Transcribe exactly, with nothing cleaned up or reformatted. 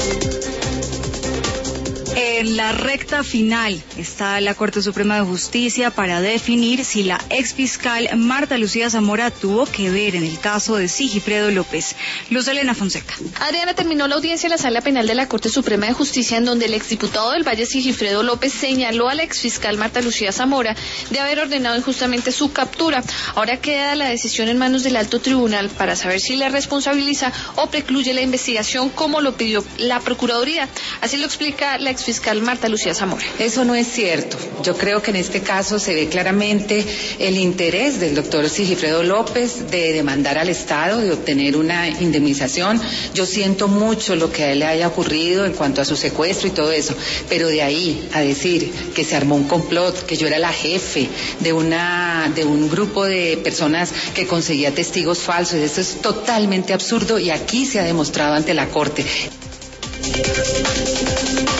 En la recta final está la Corte Suprema de Justicia para definir si la exfiscal Marta Lucía Zamora tuvo que ver en el caso de Sigifredo López. Luz Elena Fonseca. Adriana, terminó la audiencia en la Sala Penal de la Corte Suprema de Justicia, en donde el exdiputado del Valle Sigifredo López señaló a la exfiscal Marta Lucía Zamora de haber ordenado injustamente su captura. Ahora queda la decisión en manos del alto tribunal para saber si le responsabiliza o precluye la investigación, como lo pidió la Procuraduría. Así lo explica la exfiscal Marta Lucía Zamora. Eso no es cierto. Yo creo que en este caso se ve claramente el interés del doctor Sigifredo López de demandar al Estado, de obtener una indemnización. Yo siento mucho lo que a él le haya ocurrido en cuanto a su secuestro y todo eso, pero de ahí a decir que se armó un complot, que yo era la jefe de una de un grupo de personas que conseguía testigos falsos, eso es totalmente absurdo y aquí se ha demostrado ante la Corte.